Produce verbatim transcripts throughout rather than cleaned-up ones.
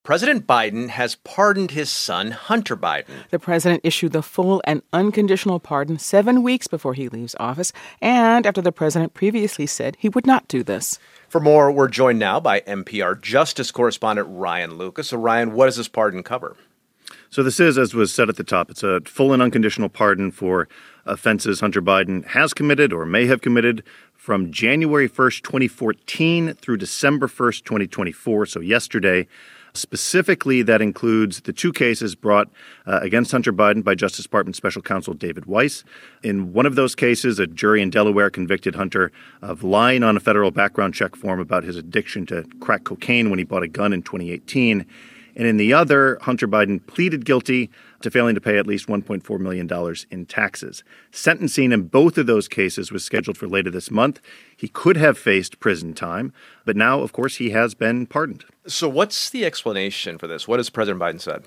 President Biden has pardoned his son, Hunter Biden. The president issued the full and unconditional pardon seven weeks before he leaves office, and after the president previously said he would not do this. For more, we're joined now by N P R Justice correspondent Ryan Lucas. So, Ryan, what does this pardon cover? So this is, as was said at the top, it's a full and unconditional pardon for offenses Hunter Biden has committed or may have committed from January first, twenty fourteen through December first, twenty twenty-four, so yesterday. Specifically, that includes the two cases brought uh, against Hunter Biden by Justice Department Special Counsel David Weiss. In one of those cases, a jury in Delaware convicted Hunter of lying on a federal background check form about his addiction to crack cocaine when he bought a gun in twenty eighteen. And in the other, Hunter Biden pleaded guilty to failing to pay at least one point four million dollars in taxes. Sentencing in both of those cases was scheduled for later this month. He could have faced prison time, but now, of course, he has been pardoned. So what's the explanation for this? What has President Biden said?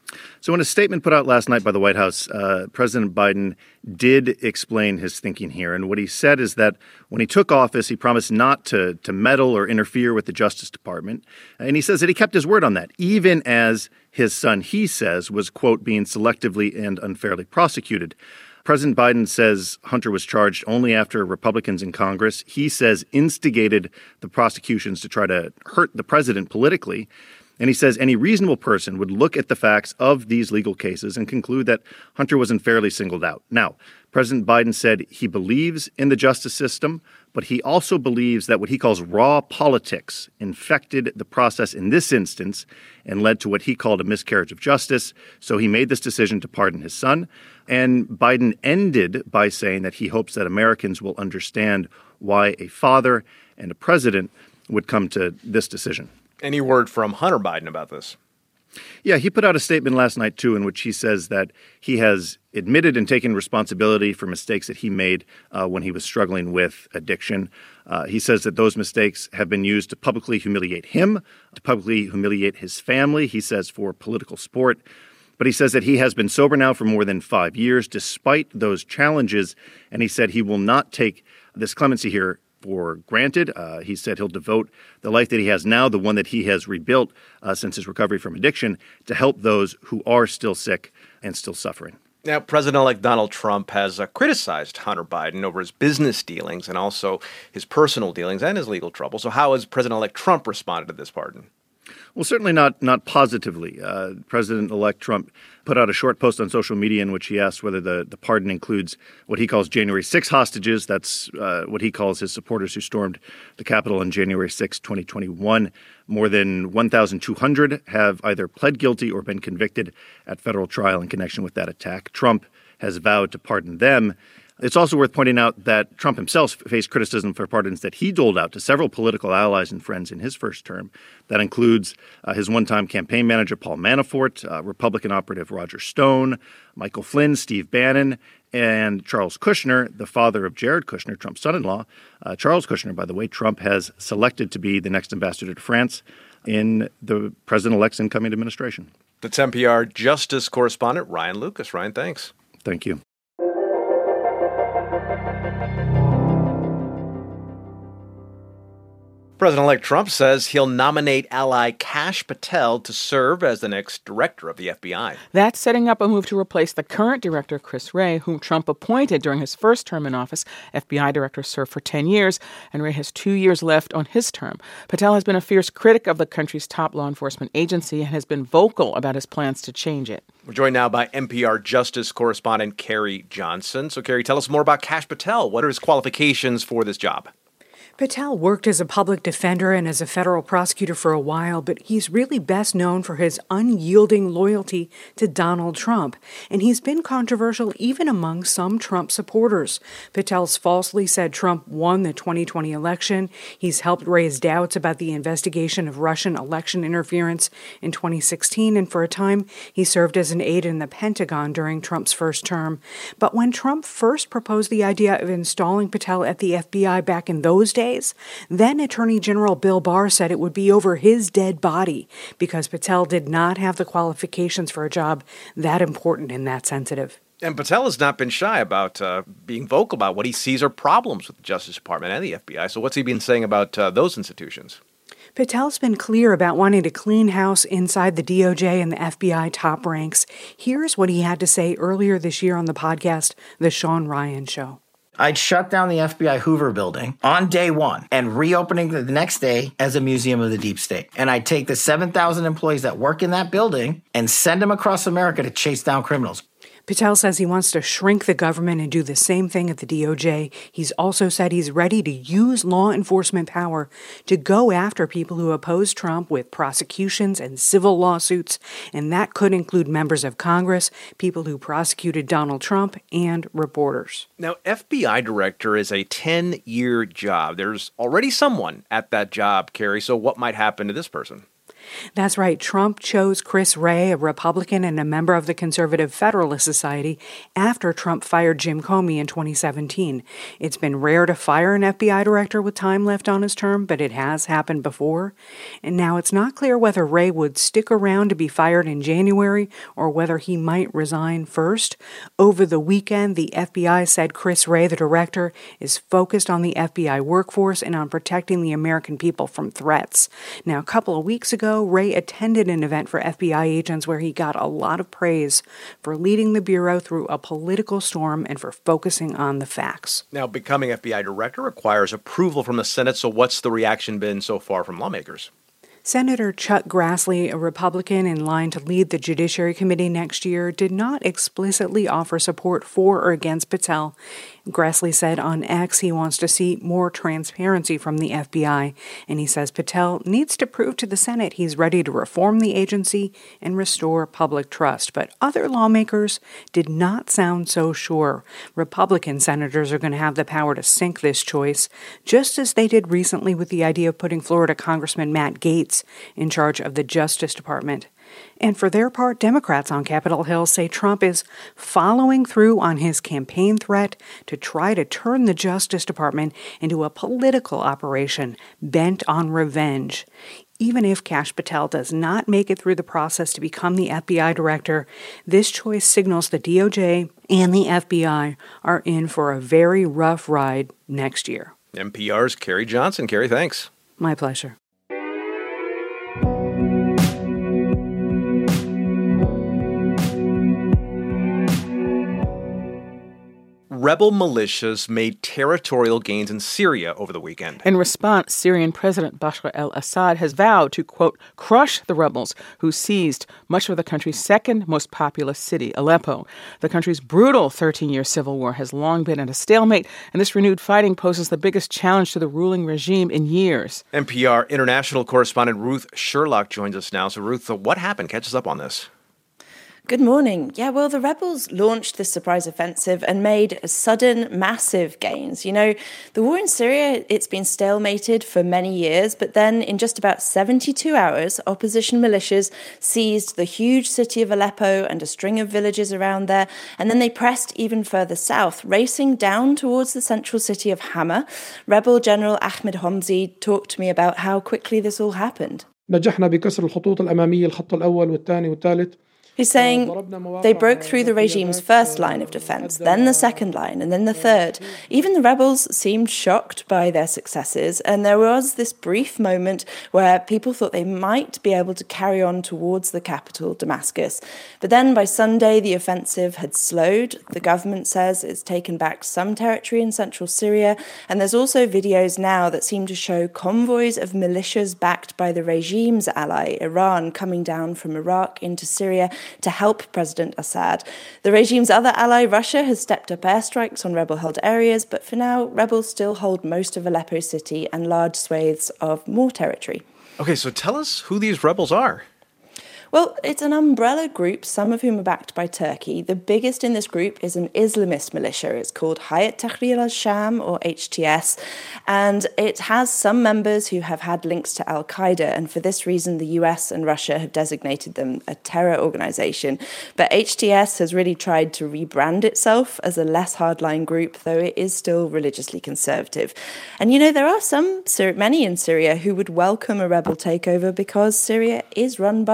So in a statement put out last night by the White House, uh, President Biden did explain his thinking here. And what he said is that when he took office, he promised not to, to meddle or interfere with the Justice Department. And he says that he kept his word on that, even as his son, he says, was, quote, being selectively and unfairly prosecuted. President Biden says Hunter was charged only after Republicans in Congress, he says, instigated the prosecutions to try to hurt the president politically. And he says any reasonable person would look at the facts of these legal cases and conclude that Hunter was unfairly singled out. Now, President Biden said he believes in the justice system, but he also believes that what he calls raw politics infected the process in this instance and led to what he called a miscarriage of justice. So he made this decision to pardon his son. And Biden ended by saying that he hopes that Americans will understand why a father and a president would come to this decision. Any word from Hunter Biden about this? Yeah, he put out a statement last night, too, in which he says that he has admitted and taken responsibility for mistakes that he made uh, when he was struggling with addiction. Uh, he says that those mistakes have been used to publicly humiliate him, to publicly humiliate his family, he says, for political sport. But he says that he has been sober now for more than five years, despite those challenges. And he said he will not take this clemency here for granted. Uh, he said he'll devote the life that he has now, the one that he has rebuilt uh, since his recovery from addiction, to help those who are still sick and still suffering. Now, President-elect Donald Trump has uh, criticized Hunter Biden over his business dealings and also his personal dealings and his legal trouble. So how has President-elect Trump responded to this pardon? Well, certainly not not positively. Uh, President-elect Trump put out a short post on social media in which he asked whether the, the pardon includes what he calls January sixth hostages. That's uh, what he calls his supporters who stormed the Capitol on January sixth, twenty twenty-one. More than one thousand two hundred have either pled guilty or been convicted at federal trial in connection with that attack. Trump has vowed to pardon them. It's also worth pointing out that Trump himself faced criticism for pardons that he doled out to several political allies and friends in his first term. That includes uh, his one-time campaign manager, Paul Manafort, uh, Republican operative Roger Stone, Michael Flynn, Steve Bannon, and Charles Kushner, the father of Jared Kushner, Trump's son-in-law. Uh, Charles Kushner, by the way, Trump has selected to be the next ambassador to France in the president-elect's incoming administration. That's N P R Justice correspondent Ryan Lucas. Ryan, thanks. Thank you. President-elect Trump says he'll nominate ally Kash Patel to serve as the next director of the F B I. That's setting up a move to replace the current director, Chris Wray, whom Trump appointed during his first term in office. F B I director served for ten years, and Wray has two years left on his term. Patel has been a fierce critic of the country's top law enforcement agency and has been vocal about his plans to change it. We're joined now by N P R Justice correspondent Carrie Johnson. So, Carrie, tell us more about Kash Patel. What are his qualifications for this job? Patel worked as a public defender and as a federal prosecutor for a while, but he's really best known for his unyielding loyalty to Donald Trump, and he's been controversial even among some Trump supporters. Patel's falsely said Trump won the twenty twenty election. He's helped raise doubts about the investigation of Russian election interference in twenty sixteen, and for a time, he served as an aide in the Pentagon during Trump's first term. But when Trump first proposed the idea of installing Patel at the F B I back in those days, then Attorney General Bill Barr said it would be over his dead body because Patel did not have the qualifications for a job that important and that sensitive. And Patel has not been shy about uh, being vocal about what he sees are problems with the Justice Department and the F B I. So what's he been saying about uh, those institutions? Patel's been clear about wanting to clean house inside the D O J and the F B I top ranks. Here's what he had to say earlier this year on the podcast, The Sean Ryan Show. I'd shut down the F B I Hoover building on day one and reopening it the next day as a museum of the deep state. And I'd take the seven thousand employees that work in that building and send them across America to chase down criminals. Patel says he wants to shrink the government and do the same thing at the D O J. He's also said he's ready to use law enforcement power to go after people who oppose Trump with prosecutions and civil lawsuits, and that could include members of Congress, people who prosecuted Donald Trump, and reporters. Now, F B I director is a ten-year job. There's already someone at that job, Carrie, so what might happen to this person? That's right. Trump chose Chris Wray, a Republican and a member of the Conservative Federalist Society, after Trump fired Jim Comey in twenty seventeen. It's been rare to fire an F B I director with time left on his term, but it has happened before. And now it's not clear whether Wray would stick around to be fired in January or whether he might resign first. Over the weekend, the F B I said Chris Wray, the director, is focused on the F B I workforce and on protecting the American people from threats. Now, a couple of weeks ago, Wray attended an event for F B I agents where he got a lot of praise for leading the Bureau through a political storm and for focusing on the facts. Now, becoming F B I director requires approval from the Senate, so what's the reaction been so far from lawmakers? Senator Chuck Grassley, a Republican in line to lead the Judiciary Committee next year, did not explicitly offer support for or against Patel. Grassley said on X he wants to see more transparency from the F B I, and he says Patel needs to prove to the Senate he's ready to reform the agency and restore public trust. But other lawmakers did not sound so sure. Republican senators are going to have the power to sink this choice, just as they did recently with the idea of putting Florida Congressman Matt Gaetz in charge of the Justice Department. And for their part, Democrats on Capitol Hill say Trump is following through on his campaign threat to try to turn the Justice Department into a political operation bent on revenge. Even if Kash Patel does not make it through the process to become the F B I director, this choice signals the D O J and the F B I are in for a very rough ride next year. N P R's Carrie Johnson. Carrie, thanks. My pleasure. Rebel militias made territorial gains in Syria over the weekend. In response, Syrian President Bashar al-Assad has vowed to, quote, crush the rebels who seized much of the country's second most populous city, Aleppo. The country's brutal thirteen-year civil war has long been at a stalemate, and this renewed fighting poses the biggest challenge to the ruling regime in years. N P R international correspondent Ruth Sherlock joins us now. So, Ruth, what happened? Catch us up on this. Good morning. Yeah, well, the rebels launched this surprise offensive and made sudden, massive gains. You know, the war in Syria, it's been stalemated for many years, but then in just about seventy-two hours, opposition militias seized the huge city of Aleppo and a string of villages around there, and then they pressed even further south, racing down towards the central city of Hama. Rebel General Ahmed Homsi talked to me about how quickly this all happened. نجحنا بكسر الخطوط الأمامية الخط الأول والثاني والثالث. He's saying they broke through the regime's first line of defense, then the second line, and then the third. Even the rebels seemed shocked by their successes, and there was this brief moment where people thought they might be able to carry on towards the capital, Damascus. But then by Sunday, the offensive had slowed. The government says it's taken back some territory in central Syria, and there's also videos now that seem to show convoys of militias backed by the regime's ally, Iran, coming down from Iraq into Syria to help President Assad. The regime's other ally, Russia, has stepped up airstrikes on rebel-held areas, but for now, rebels still hold most of Aleppo city and large swathes of more territory. Okay, so tell us who these rebels are. Well, it's an umbrella group, some of whom are backed by Turkey. The biggest in this group is an Islamist militia. It's called Hayat Tahrir al-Sham, or H T S, and it has some members who have had links to al-Qaeda, and for this reason, the U S and Russia have designated them a terror organization. But H T S has really tried to rebrand itself as a less hardline group, though it is still religiously conservative. And, you know, there are some, many in Syria who would welcome a rebel takeover because Syria is run by a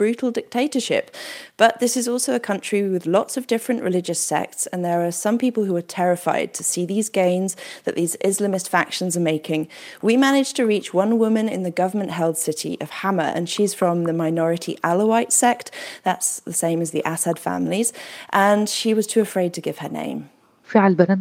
brutal dictatorship. But this is also a country with lots of different religious sects, and there are some people who are terrified to see these gains that these Islamist factions are making. We managed to reach one woman in the government-held city of Hama, and she's from the minority Alawite sect. That's the same as the Assad families, and she was too afraid to give her name. She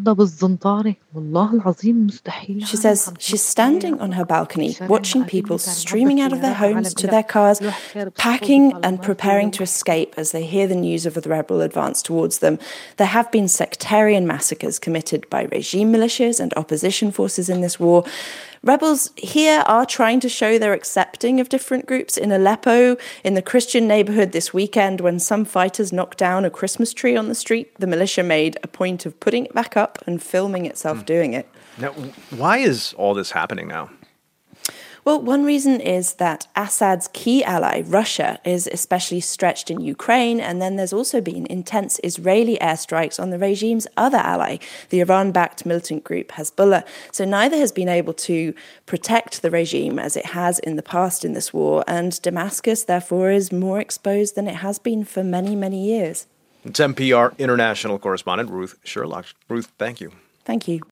says she's standing on her balcony, watching people streaming out of their homes to their cars, packing and preparing to escape as they hear the news of the rebel advance towards them. There have been sectarian massacres committed by regime militias and opposition forces in this war. Rebels here are trying to show they're accepting of different groups. In Aleppo, in the Christian neighborhood this weekend, when some fighters knocked down a Christmas tree on the street, the militia made a point of putting it back up and filming itself mm. doing it. Now, why is all this happening now? Well, one reason is that Assad's key ally, Russia, is especially stretched in Ukraine, and then there's also been intense Israeli airstrikes on the regime's other ally, the Iran-backed militant group Hezbollah. So neither has been able to protect the regime as it has in the past in this war, and Damascus, therefore, is more exposed than it has been for many, many years. It's N P R international correspondent Ruth Sherlock. Ruth, thank you. Thank you.